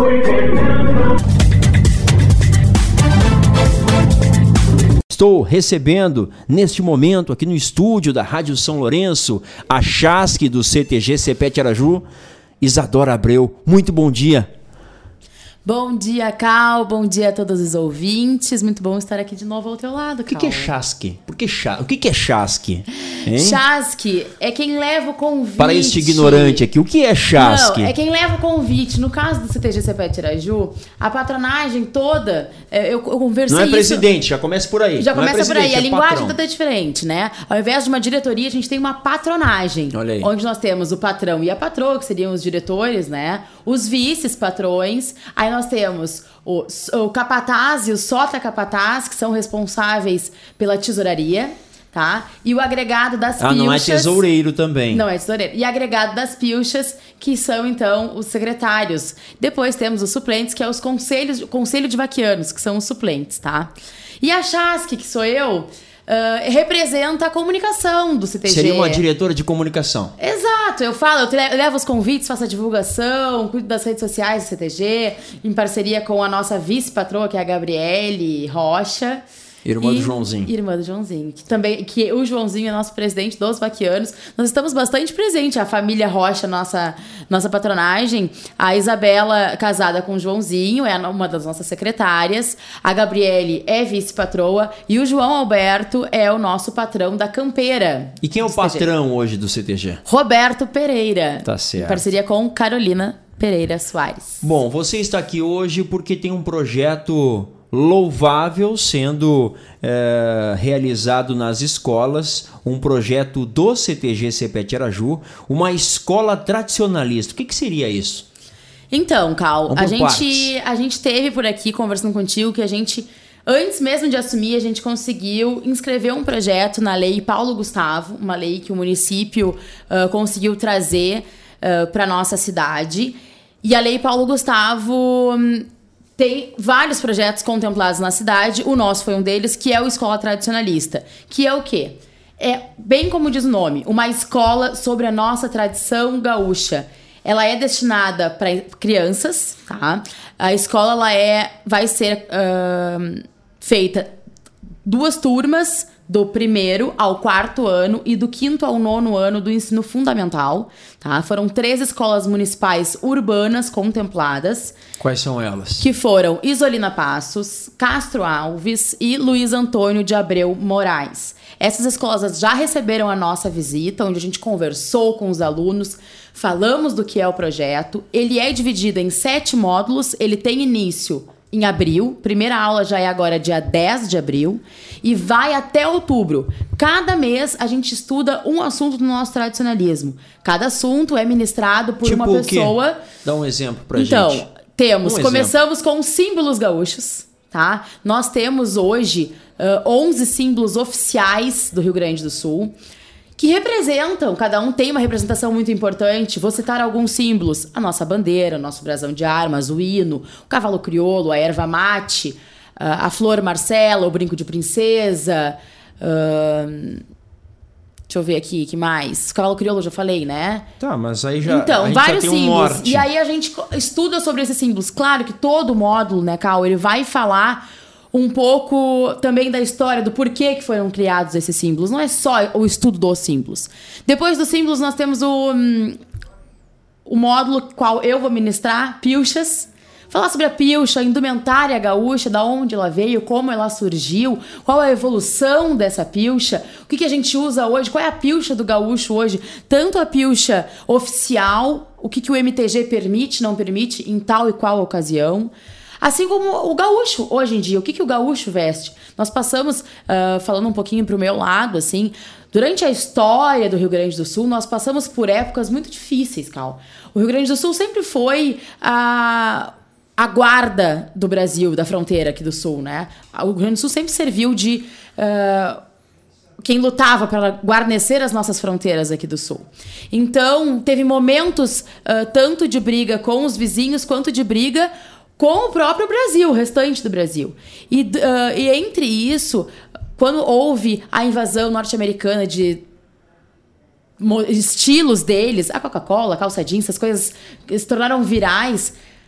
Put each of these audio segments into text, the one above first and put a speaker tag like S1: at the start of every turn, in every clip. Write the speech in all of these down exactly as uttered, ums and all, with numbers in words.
S1: Estou recebendo, neste momento, aqui no estúdio da Rádio São Lourenço, a Chasque do C T G Cepete Araju, Isadora Abreu. Muito bom dia.
S2: Bom dia, Cal. Bom dia a todos os ouvintes. Muito bom estar aqui de novo ao teu lado, Cal.
S1: O que, que é Chasque? Por que cha... O que, que é Chasque? Hein?
S2: Chasque é quem leva o convite.
S1: Para este ignorante aqui, o que é Chasque?
S2: Não, é quem leva o convite. No caso do C T G Cepete Araju, a patronagem toda, eu, eu conversei
S1: Não é
S2: isso...
S1: presidente, já começa por aí.
S2: Já
S1: Não
S2: começa
S1: é
S2: por aí. A
S1: é
S2: linguagem
S1: patrão.
S2: toda é diferente, né? Ao invés de uma diretoria, a gente tem uma patronagem.
S1: Olha aí.
S2: Onde nós temos o patrão e a patroa, que seriam os diretores, né? Os vices-patrões. Aí nós temos o, o capataz e o sota-capataz, que são responsáveis pela tesouraria, tá? E o agregado das
S1: ah,
S2: pilchas...
S1: não é tesoureiro também.
S2: Não é tesoureiro. E agregado das pilchas, que são, então, os secretários. Depois temos os suplentes, que é os conselhos, o conselho de vaquianos, que são os suplentes, tá? E a Chasque, que sou eu... Uh, representa a comunicação do C T G.
S1: Seria uma diretora de comunicação.
S2: Exato, eu falo, eu levo os convites, faço a divulgação, cuido das redes sociais do C T G, em parceria com a nossa vice-patroa, que é a Gabriele Rocha.
S1: Irmã
S2: e,
S1: do Joãozinho.
S2: Irmã do Joãozinho. Que, também, que o Joãozinho é nosso presidente dos vaquianos. Nós estamos bastante presentes. A família Rocha, nossa, nossa patronagem. A Isabela, casada com o Joãozinho, é uma das nossas secretárias. A Gabriele é vice-patroa. E o João Alberto é o nosso patrão da campeira.
S1: E quem é o patrão hoje do C T G?
S2: Roberto Pereira.
S1: Tá certo.
S2: Em parceria com Carolina Pereira Soares.
S1: Bom, você está aqui hoje porque tem um projeto louvável sendo é, realizado nas escolas, um projeto do C T G Cepete Araju, uma escola tradicionalista. O que, que seria isso?
S2: Então, Cal, a gente,
S1: partes.
S2: a gente teve por aqui conversando contigo que a gente, antes mesmo de assumir, a gente conseguiu inscrever um projeto na Lei Paulo Gustavo, uma lei que o município uh, conseguiu trazer uh, para nossa cidade. E a Lei Paulo Gustavo... Um, tem vários projetos contemplados na cidade, o nosso foi um deles, que é o Escola Tradicionalista. Que é o quê? É, bem como diz o nome, uma escola sobre a nossa tradição gaúcha. Ela é destinada para crianças, tá? A escola ela é, vai ser uh, feita duas turmas, do primeiro ao quarto ano e do quinto ao nono ano do ensino fundamental, tá? Foram três escolas municipais urbanas contempladas.
S1: Quais são elas?
S2: Que foram Isolina Passos, Castro Alves e Luiz Antônio de Abreu Moraes. Essas escolas já receberam a nossa visita, onde a gente conversou com os alunos, falamos do que é o projeto. Ele é dividido em sete módulos, ele tem início em abril, primeira aula já é agora dia dez de abril, e vai até outubro. Cada mês a gente estuda um assunto do nosso tradicionalismo. Cada assunto é ministrado por
S1: tipo
S2: uma pessoa...
S1: O quê? Dá um exemplo pra
S2: então,
S1: gente.
S2: Então, temos,
S1: um
S2: começamos com símbolos gaúchos, tá? Nós temos hoje uh, onze símbolos oficiais do Rio Grande do Sul, que representam, cada um tem uma representação muito importante. Vou citar alguns símbolos: a nossa bandeira, o nosso brasão de armas, o hino, o cavalo crioulo, a erva mate, a flor Marcela, o brinco de princesa. Uh, deixa eu ver aqui, que mais? O cavalo crioulo eu já falei, né?
S1: Tá, mas aí já,
S2: então,
S1: a gente
S2: vários
S1: já tem um
S2: símbolos.
S1: norte.
S2: E aí a gente estuda sobre esses símbolos. Claro que todo módulo, né, Cal, ele vai falar um pouco também da história, do porquê que foram criados esses símbolos. Não é só o estudo dos símbolos. Depois dos símbolos, nós temos o, um, o módulo qual eu vou ministrar, pilchas. Falar sobre a pilcha, a indumentária gaúcha, da onde ela veio, como ela surgiu, qual a evolução dessa pilcha, o que, que a gente usa hoje, qual é a pilcha do gaúcho hoje, tanto a pilcha oficial, o que, que o M T G permite, não permite, em tal e qual ocasião. Assim como o gaúcho, hoje em dia, o que, que o gaúcho veste? Nós passamos, uh, falando um pouquinho pro meu lado, assim, durante a história do Rio Grande do Sul, nós passamos por épocas muito difíceis, Cal. O Rio Grande do Sul sempre foi a, a guarda do Brasil, da fronteira aqui do Sul, né? O Rio Grande do Sul sempre serviu de... Uh, quem lutava para guarnecer as nossas fronteiras aqui do Sul. Então, teve momentos uh, tanto de briga com os vizinhos, quanto de briga com o próprio Brasil, o restante do Brasil. E, uh, e entre isso, quando houve a invasão norte-americana de estilos deles, a Coca-Cola, a calça jeans, essas coisas se tornaram virais,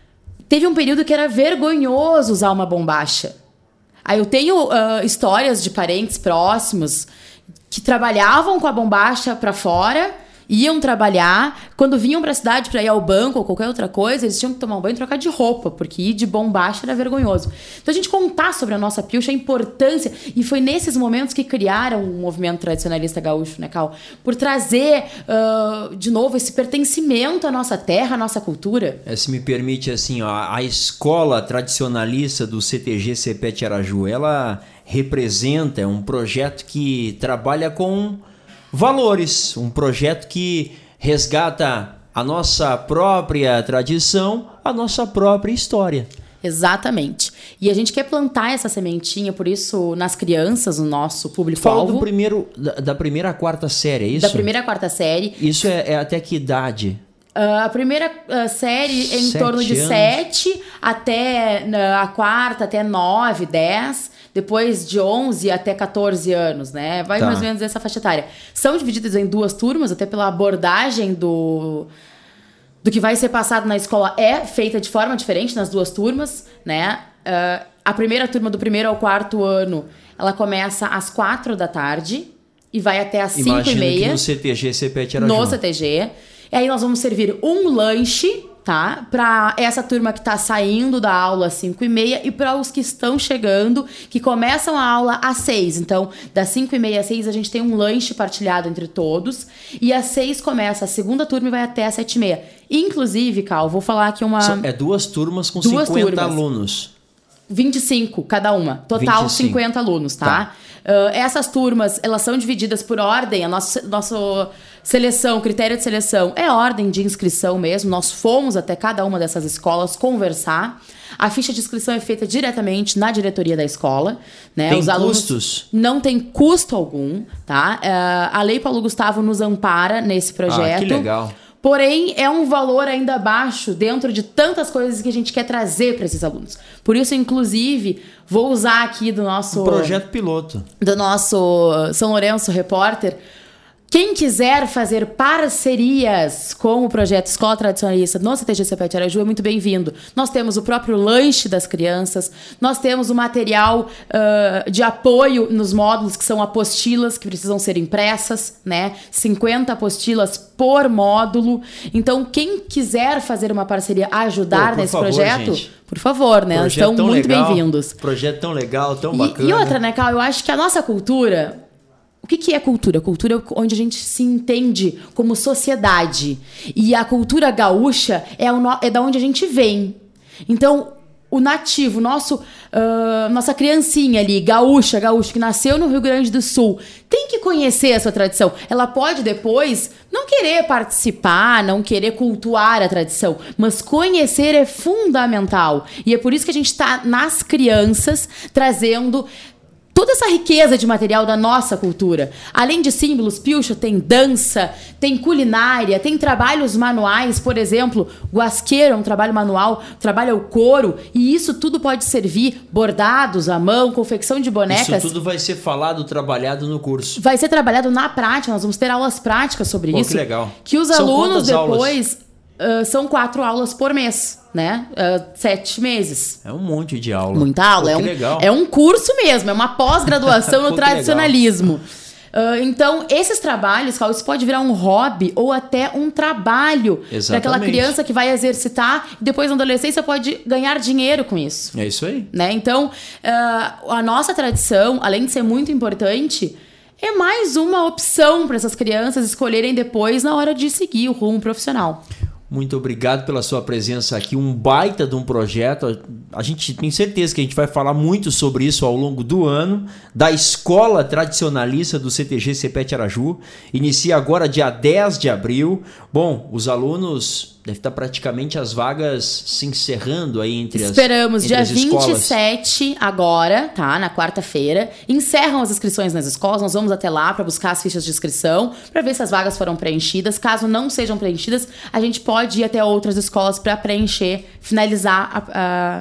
S2: teve um período que era vergonhoso usar uma bombacha. Aí eu tenho uh, histórias de parentes próximos que trabalhavam com a bombacha pra fora, iam trabalhar, quando vinham pra cidade pra ir ao banco ou qualquer outra coisa, eles tinham que tomar um banho e trocar de roupa, porque ir de bombacha era vergonhoso. Então a gente contar sobre a nossa pilcha, a importância, e foi nesses momentos que criaram o movimento tradicionalista gaúcho, né, Cal? Por trazer, uh, de novo, esse pertencimento à nossa terra, à nossa cultura.
S1: É, se me permite, assim, ó, a escola tradicionalista do C T G Cepete Araju, ela representa, é um projeto que trabalha com valores, um projeto que resgata a nossa própria tradição, a nossa própria história.
S2: Exatamente. E a gente quer plantar essa sementinha, por isso, nas crianças, no nosso público-alvo.
S1: Fala do primeiro, da, da primeira à quarta série, é isso?
S2: Da primeira à quarta série.
S1: Isso é, é até que idade?
S2: Uh, a primeira uh, série é em
S1: Sete
S2: torno de
S1: anos.
S2: sete, até uh, a quarta até nove, dez, depois de onze até quatorze anos, né? Vai
S1: Tá.
S2: mais ou menos essa faixa etária. São divididas em duas turmas, até pela abordagem do, do que vai ser passado na escola é feita de forma diferente nas duas turmas, né? Uh, a primeira turma do primeiro ao quarto ano, ela começa às quatro da tarde e vai até às cinco e
S1: Imagino
S2: meia.
S1: que no C T G Cepete Araju.
S2: No C T G. E aí nós vamos servir um lanche, tá? Pra essa turma que tá saindo da aula às cinco e meia e para os que estão chegando, que começam a aula às seis. Então, das cinco e meia às seis, a gente tem um lanche partilhado entre todos. E às seis começa a segunda turma e vai até às sete e meia. Inclusive, Cal, vou falar aqui uma...
S1: Só- É duas turmas com
S2: Duas
S1: cinquenta
S2: turmas.
S1: alunos.
S2: vinte e cinco cada uma. Total
S1: vinte e cinco.
S2: cinquenta alunos, tá?
S1: Tá.
S2: Uh, essas turmas, elas são divididas por ordem. A nossa, nossa seleção, critério de seleção é ordem de inscrição mesmo. Nós fomos até cada uma dessas escolas conversar. A ficha de inscrição é feita diretamente na diretoria da escola, né?
S1: Tem
S2: Os alunos
S1: custos?
S2: não tem custo algum, tá? Uh, a Lei Paulo Gustavo nos ampara nesse projeto.
S1: Ah, que legal.
S2: Porém, é um valor ainda baixo dentro de tantas coisas que a gente quer trazer para esses alunos. Por isso, inclusive, vou usar aqui do nosso...
S1: Um projeto piloto.
S2: Do nosso São Lourenço Repórter. Quem quiser fazer parcerias com o projeto Escola Tradicionalista no C T G Cepete Araju é muito bem-vindo. Nós temos o próprio lanche das crianças, nós temos o material uh, de apoio nos módulos, que são apostilas que precisam ser impressas, né? cinquenta apostilas por módulo. Então, quem quiser fazer uma parceria, ajudar
S1: Pô, por
S2: nesse
S1: favor,
S2: projeto,
S1: gente.
S2: por favor, né?
S1: Projeto
S2: Estão
S1: tão
S2: muito
S1: legal,
S2: bem-vindos.
S1: Projeto tão legal, tão
S2: E,
S1: bacana.
S2: e outra, né, Cal? Eu acho que a nossa cultura... O que, que é cultura? Cultura é onde a gente se entende como sociedade. E a cultura gaúcha é, o no... é da onde a gente vem. Então, o nativo, nosso, uh, nossa criancinha ali, gaúcha, gaúcho, que nasceu no Rio Grande do Sul, tem que conhecer a sua tradição. Ela pode depois não querer participar, não querer cultuar a tradição, mas conhecer é fundamental. E é por isso que a gente está nas crianças trazendo... toda essa riqueza de material da nossa cultura. Além de símbolos, pilcha tem dança, tem culinária, tem trabalhos manuais, por exemplo, guasqueiro é um trabalho manual, trabalha o couro, e isso tudo pode servir bordados à mão, confecção de bonecas.
S1: Isso tudo vai ser falado, trabalhado no curso.
S2: Vai ser trabalhado na prática, nós vamos ter aulas práticas sobre
S1: Pô,
S2: isso.
S1: que legal.
S2: Que os
S1: São
S2: alunos
S1: quantas aulas?
S2: depois... uh, são quatro aulas por mês, né? Uh, sete meses.
S1: É um monte de aula.
S2: Muita aula.
S1: Pô,
S2: é,
S1: que
S2: um,
S1: legal.
S2: é um curso mesmo, é uma pós-graduação
S1: Pô,
S2: no
S1: que
S2: tradicionalismo. Uh, então, esses trabalhos, Raul, isso pode virar um hobby ou até um trabalho para aquela
S1: Exatamente.
S2: criança que vai exercitar e depois na adolescência pode ganhar dinheiro com isso.
S1: É isso aí.
S2: Né? Então, uh, a nossa tradição, além de ser muito importante, é mais uma opção para essas crianças escolherem depois na hora de seguir o rumo profissional.
S1: Muito obrigado pela sua presença aqui, um baita de um projeto. A gente tem certeza que a gente vai falar muito sobre isso ao longo do ano, da Escola Tradicionalista do C T G Cepete Araju. Inicia agora dia dez de abril. Bom, os alunos devem estar praticamente as vagas se encerrando aí entre as
S2: Esperamos,
S1: entre
S2: dia
S1: as
S2: vinte e
S1: escolas.
S2: sete agora, tá? Na quarta-feira. Encerram as inscrições nas escolas. Nós vamos até lá para buscar as fichas de inscrição, para ver se as vagas foram preenchidas. Caso não sejam preenchidas, a gente pode ir até outras escolas para preencher, finalizar a, a,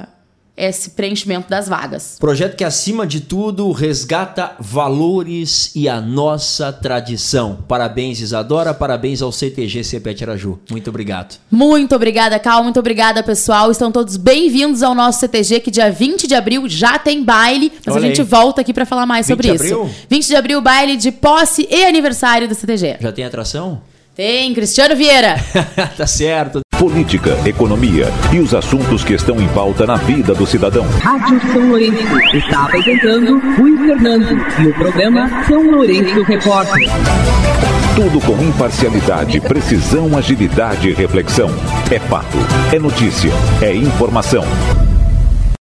S2: esse preenchimento das vagas.
S1: Projeto que, acima de tudo, resgata valores e a nossa tradição. Parabéns, Isadora. Parabéns ao C T G Cepet Araju. Muito obrigado.
S2: Muito obrigada, Cal. Muito obrigada, pessoal. Estão todos bem-vindos ao nosso C T G, que dia vinte de abril já tem baile. Mas Olha a gente aí. volta aqui para falar mais sobre isso.
S1: Abril?
S2: vinte de abril, baile de posse e aniversário do C T G.
S1: Já tem atração?
S2: Tem, Cristiano Vieira.
S1: Tá certo.
S3: Política, economia e os assuntos que estão em pauta na vida do cidadão.
S4: Rádio São Lourenço está apresentando Rui Fernando e o programa São Lourenço Repórter.
S3: Tudo com imparcialidade, precisão, agilidade e reflexão. É fato, é notícia, é informação.